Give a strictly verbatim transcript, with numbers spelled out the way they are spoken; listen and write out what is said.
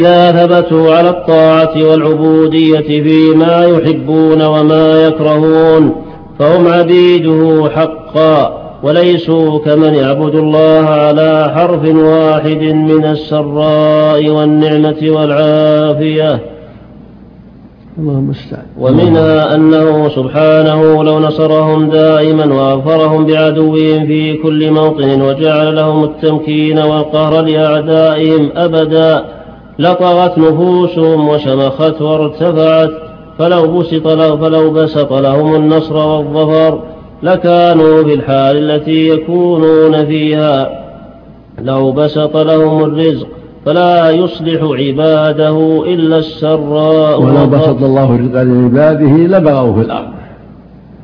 إذا ثبتوا على الطاعة والعبودية فيما يحبون وما يكرهون فهم عبيده حقا، وليسوا كمن يعبد الله على حرف واحد من السراء والنعمة والعافية. ومنها أنه سبحانه لو نصرهم دائما وأغفرهم بعدوهم في كل موطن وجعل لهم التمكين والقهر لأعدائهم أبدا لطغت نفوسهم وشمخت وارتفعت، فلو بسط, فلو بسط لهم النصر والظفر لكانوا في الحال التي يكونون فيها. لو بسط لهم الرزق فلا يصلح عباده إلا السراء، ولو بسط الله الرزق لعباده لبغوا في الأرض